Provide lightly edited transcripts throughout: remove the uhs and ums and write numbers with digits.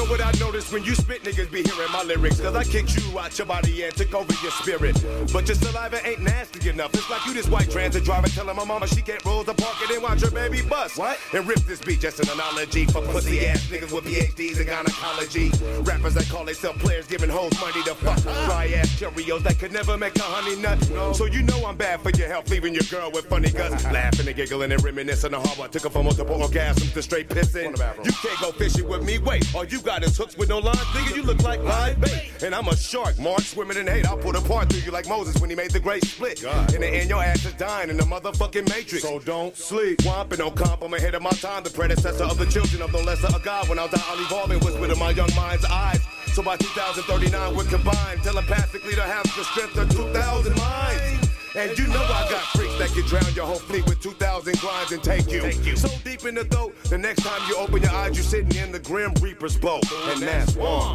what I noticed when you spit, niggas be hearing my lyrics. Cause I kicked you out your body and took over your spirit. But your saliva ain't nasty enough. It's like you this white transit driver telling my mama she can't roll the park it and watch her baby bust. What? And rip this beat, just an analogy for pussy ass niggas with PhDs in gynecology. Rappers that call themselves players giving hoes money to fuck. Dry ass Cheerios that could never make a honey nut. So you know I'm bad for your health, leaving your girl with funny guts. Laughing and giggling and reminiscing of how I took her from multiple orgasms to straight pissing. You can't go fishing with me, wait. All you got is hooks with no lines, nigga, you look like live bait. And I'm a shark, Mark, swimming in hate. I'll put a part through you like Moses when he made the great split. In the end, your ass is dying in the motherfucking matrix. So don't sleep. Whomping no comp, I'm ahead of my time. The predecessor of the children of the lesser of God. When I'll die, I'll evolve and whisper to my young mind's eyes. So by 2039, we're combined telepathically to have the strength of 2,000 minds. And you know I got freaks that can drown your whole fleet with 2,000 grinds and take you so deep in the throat. The next time you open your eyes, you're sitting in the Grim Reaper's boat. And that's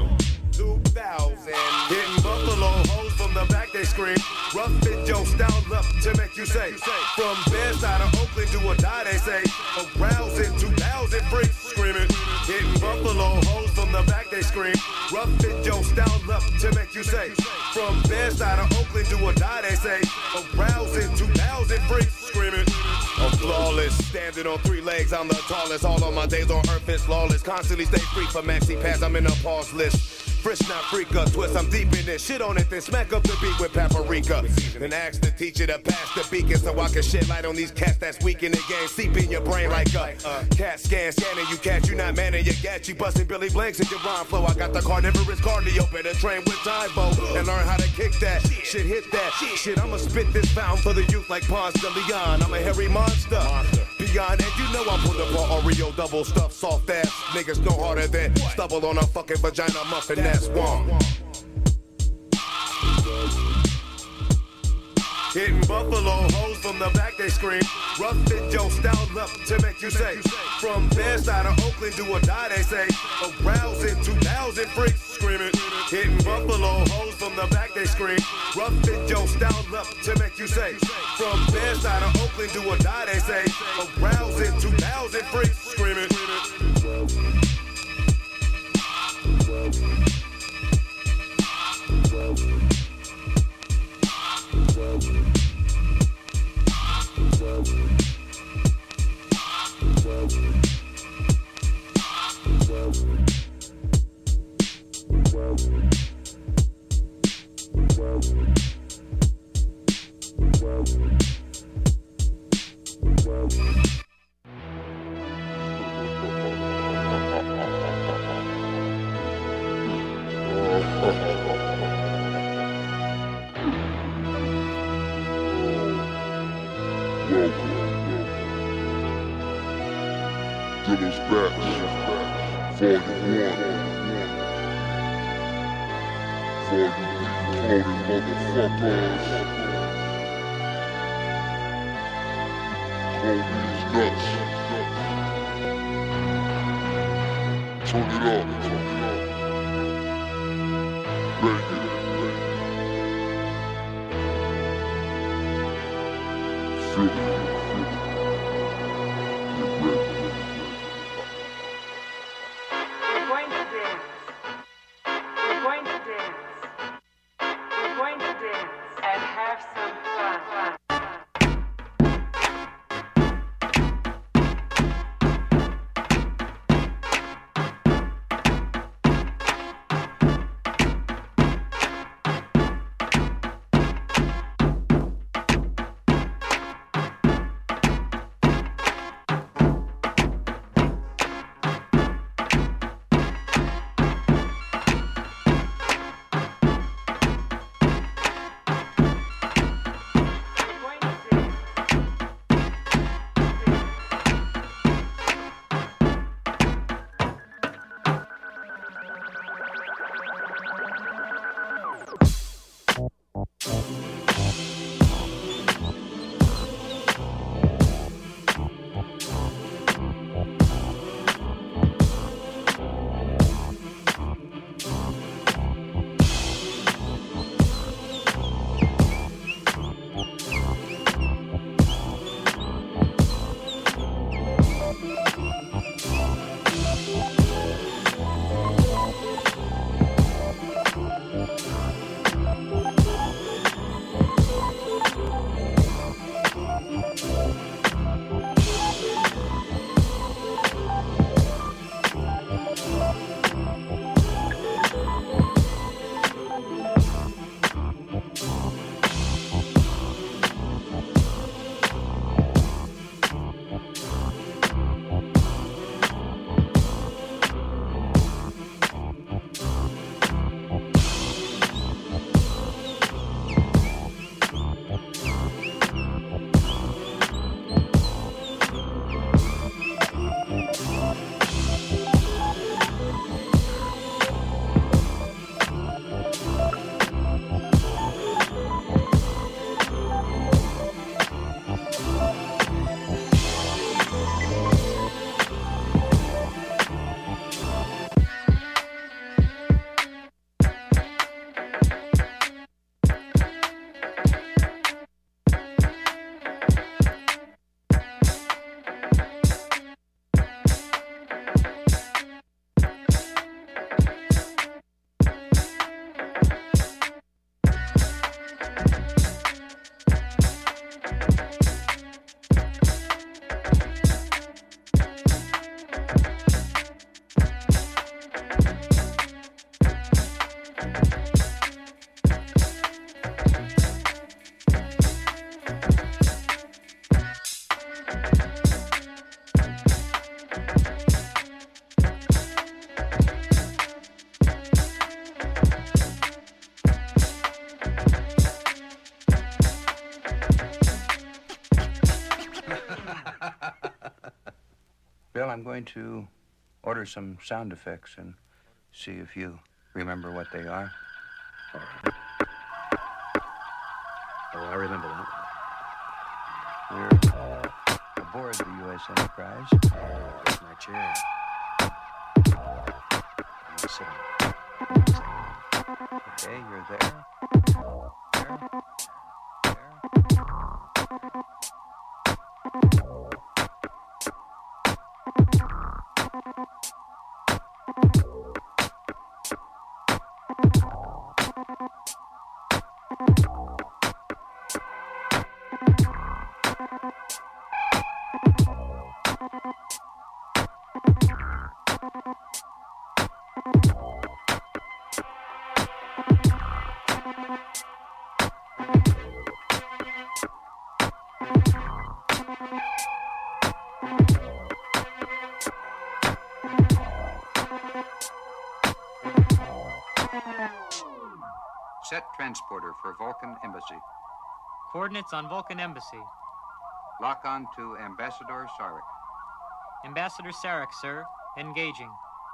1,000. Hitting buffalo hoes from the back, they scream. Rough fit your style up to make you say. From bedside of Oakland to a die, they say. Arousing 2,000 freaks screaming. Hitting buffalo hoes from the back, they scream. Rough fit your style up to make you say. From bedside of Oakland to a die, they say. Arousing 2,000 freaks screaming. I'm flawless, standing on 3 legs, I'm the tallest. All of my days on earth is flawless. Constantly stay free for maxi pass, I'm in a pause list. Fresh, not freak up, twist, I'm deep in this. Shit on it, then smack up the beat with paprika. Then ask the teacher to pass the beacon so I can shed light on these cats that's weak in the game. Seep in your brain like a cat scanning you catch. You not man and you gat. You busting Billy Blanks in your rhyme flow. I got the carnivorous cardio, better train with Tybo and learn how to kick that. Shit, hit that. Shit, I'ma spit this fountain for the youth like Ponce de Leon. I'm a hairy monster. Beyond, and you know I put up on Oreo double stuff, soft ass niggas no harder than stubble on a fucking vagina muffin. That's one. Hitting buffalo hoes from the back, they scream. Rough fit your style up to make you say. From bedside of Oakland to a die, they say. Arousing 2,000 freaks screaming. Hitting buffalo hoes from the back, they scream. Rough fit your style up to make you say. From bedside of Oakland to a die, they say. Arousing 2,000 freaks screaming. Diller's Batch, Volume 1. For you cloning motherfuckers. Clone these nuts. Turn it up. Bang it. Feel it. I'm going to order some sound effects and see if you remember what they are. All right. Oh, I remember that. We're aboard the U.S. Enterprise. Oh, there's my chair. I'm gonna sit on it. Okay, you're there. There. Set transporter for Vulcan Embassy. Coordinates on Vulcan Embassy. Lock on to Ambassador Sarek. Ambassador Sarek, sir. Engaging.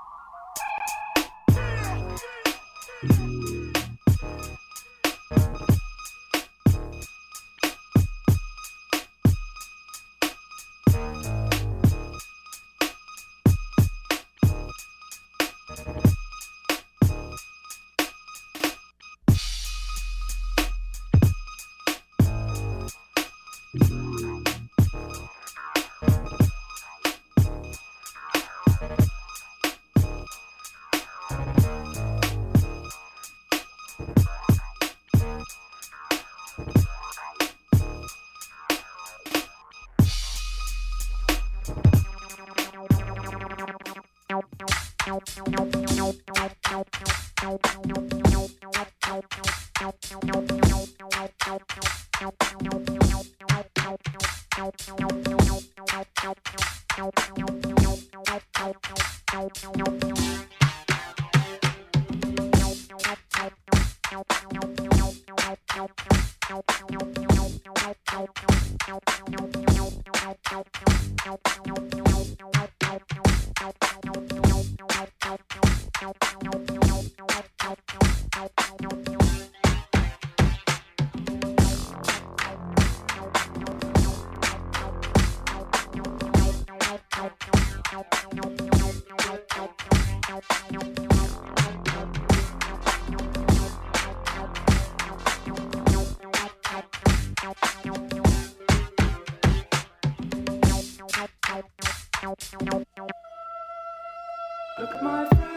Look at my friend.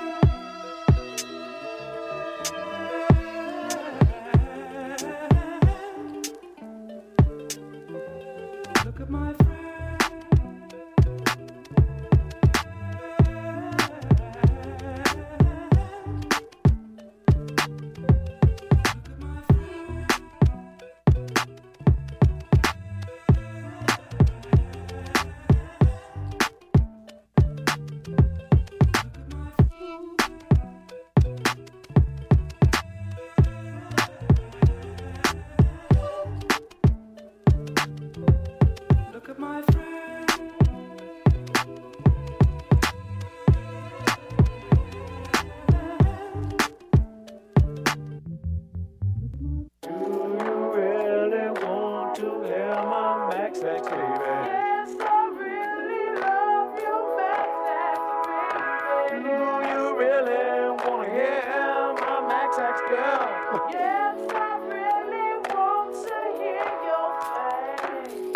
Look at my friend. Look at my friend. Do you really want to hear my Max X, baby? Yes, I really love you, Max X, baby. Do you really want to hear my Max X, girl? Yes, I really want to hear your thing.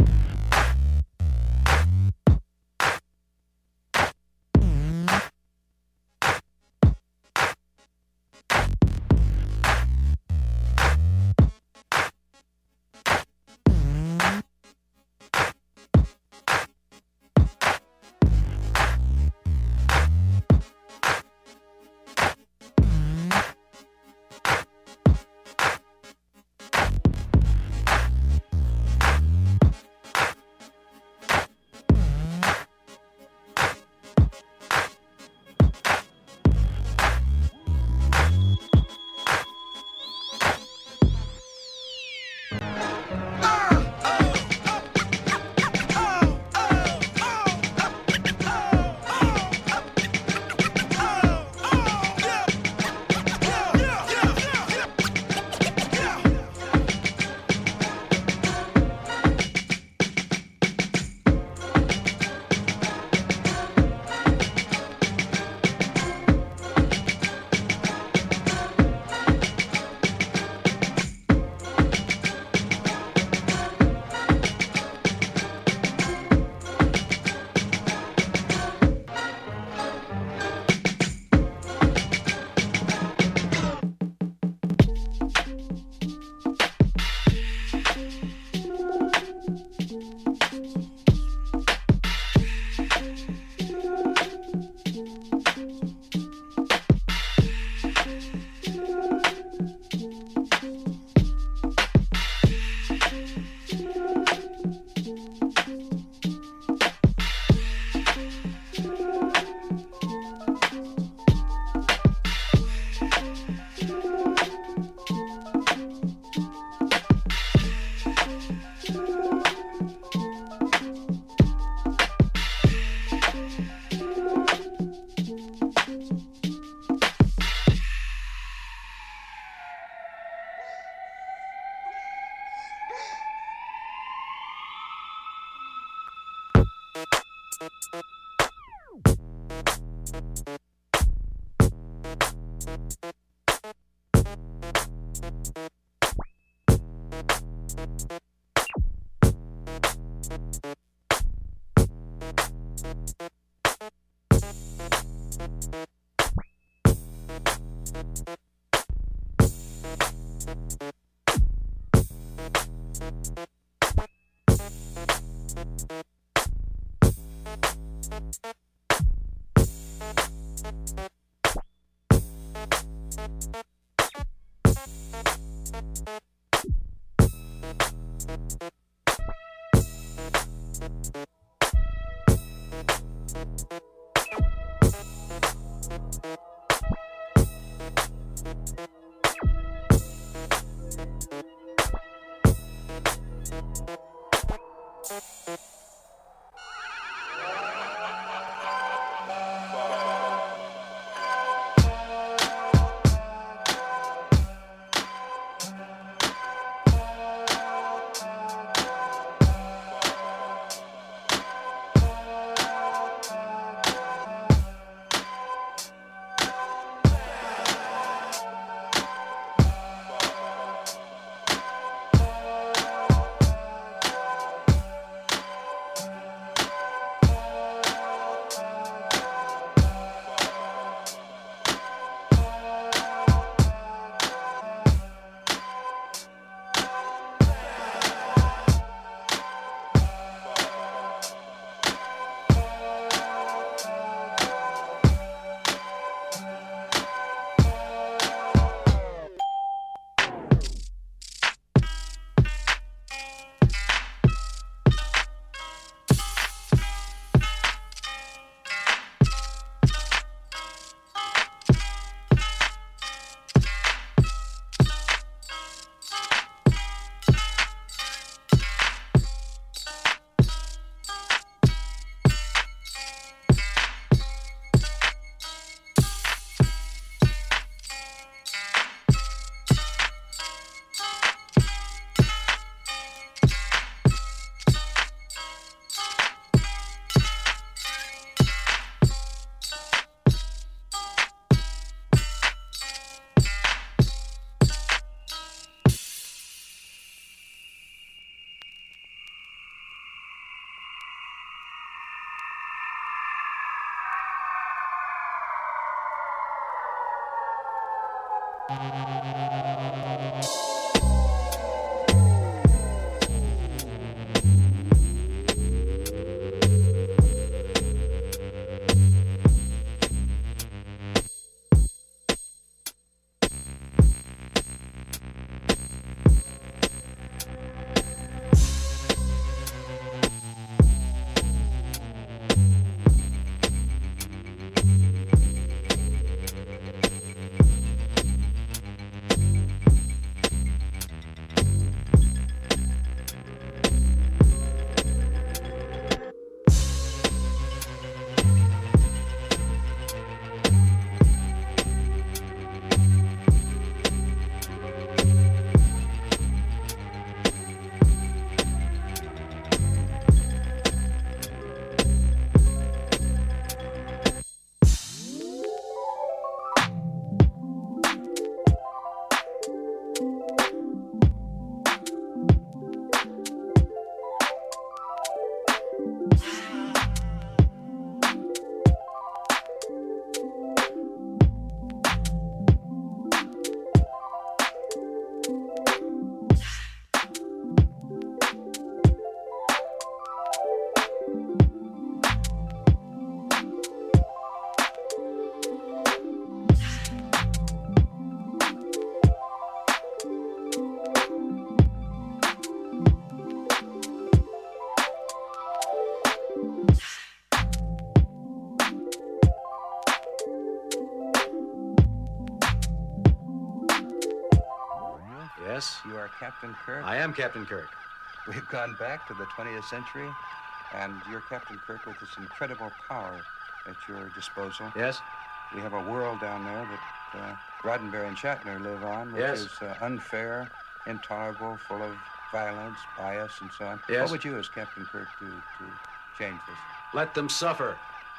Yes? You are Captain Kirk? I am Captain Kirk. We've gone back to the 20th century, and you're Captain Kirk with this incredible power at your disposal. Yes? We have a world down there that Roddenberry and Shatner live on, which Yes. is unfair, intolerable, full of violence, bias, and so on. Yes. What would you, as Captain Kirk, do to change this? Let them suffer.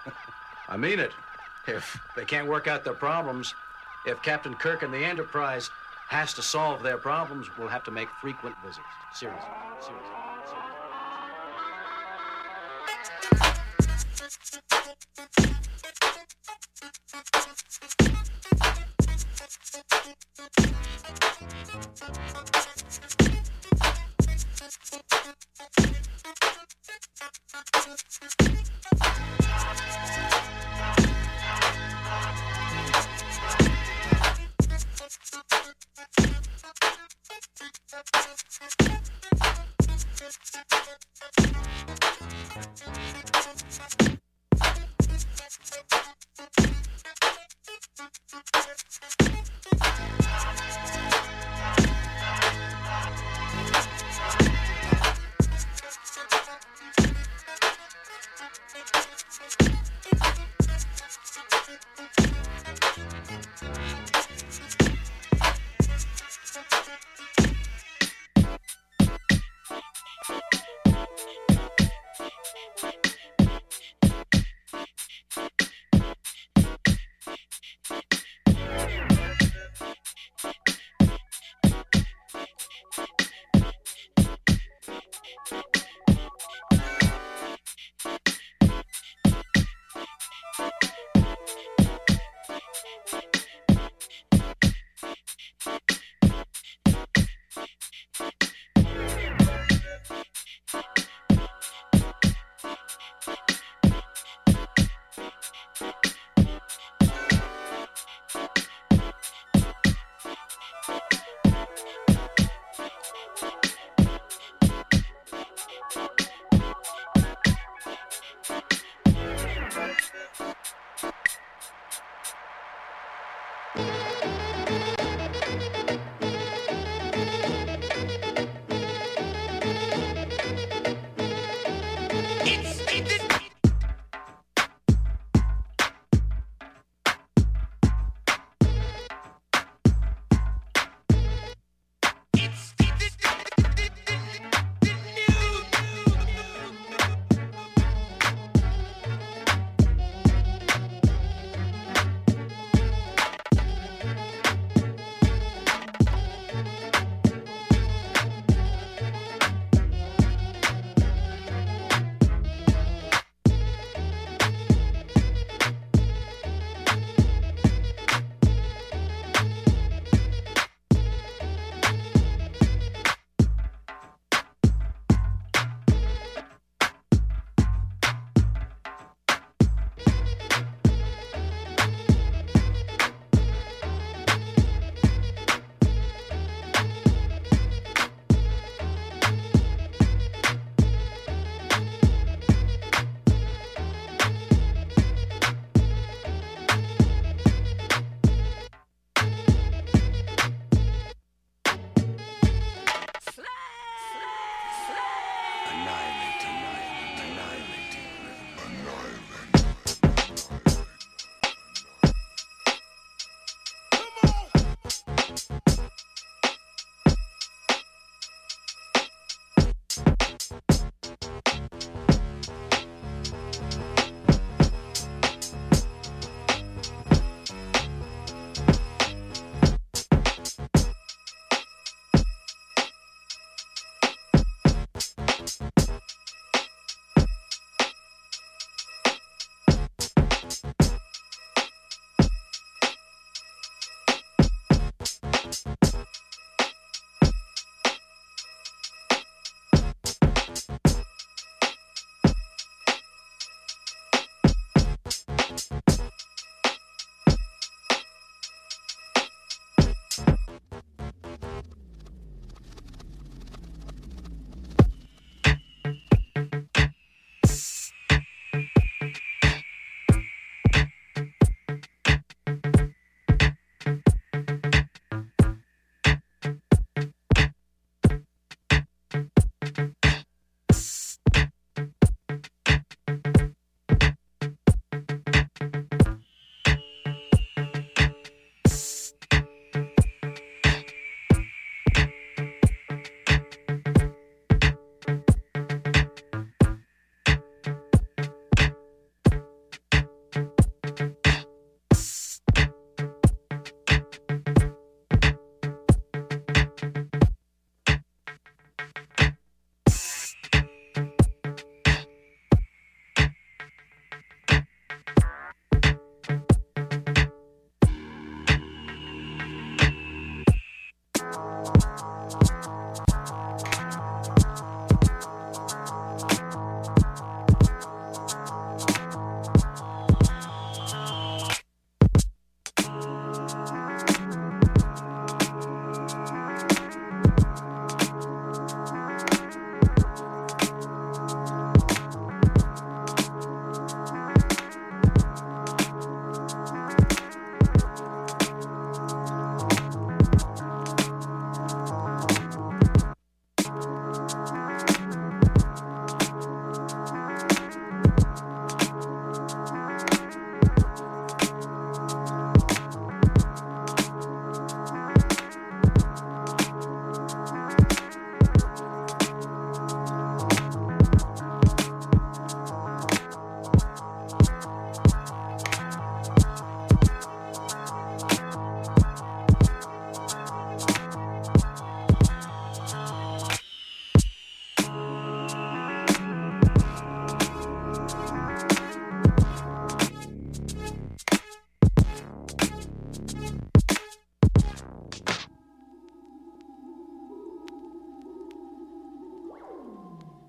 I mean it. If they can't work out their problems, if Captain Kirk and the Enterprise has to solve their problems, we'll have to make frequent visits. Seriously. Seriously.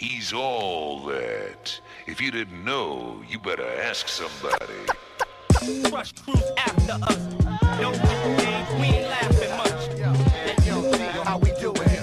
He's all that. If you didn't know, you better ask somebody. Crush crews after us. No games, we ain't laughing much. Yo, how we doing here?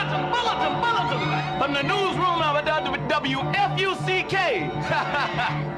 From the newsroom of WFUCK.